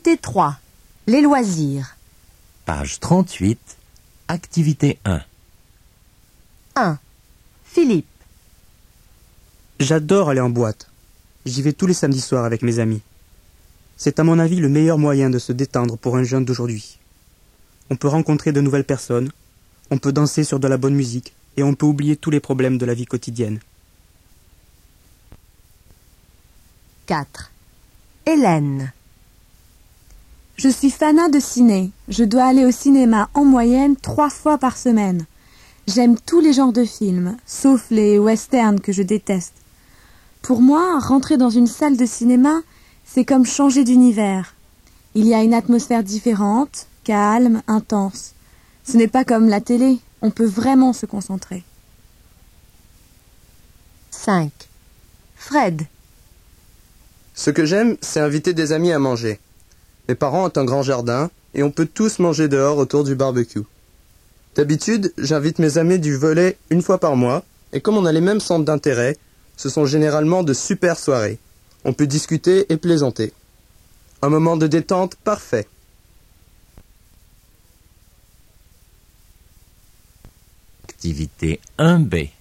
Activité 3. Les loisirs. Page 38, activité 1. 1. Philippe. J'adore aller en boîte. J'y vais tous les samedis soirs avec mes amis. C'est à mon avis le meilleur moyen de se détendre pour un jeune d'aujourd'hui. On peut rencontrer de nouvelles personnes, on peut danser sur de la bonne musique et on peut oublier tous les problèmes de la vie quotidienne. 4. Hélène. Je suis fanat de ciné. Je dois aller au cinéma en moyenne 3 fois par semaine. J'aime tous les genres de films, sauf les westerns que je déteste. Pour moi, rentrer dans une salle de cinéma, c'est comme changer d'univers. Il y a une atmosphère différente, calme, intense. Ce n'est pas comme la télé, on peut vraiment se concentrer. 5. Fred. Ce que j'aime, c'est inviter des amis à manger. Mes parents ont un grand jardin et on peut tous manger dehors autour du barbecue. D'habitude, j'invite mes amis du volley une fois par mois et comme on a les mêmes centres d'intérêt, ce sont généralement de super soirées. On peut discuter et plaisanter. Un moment de détente parfait. Activité 1B.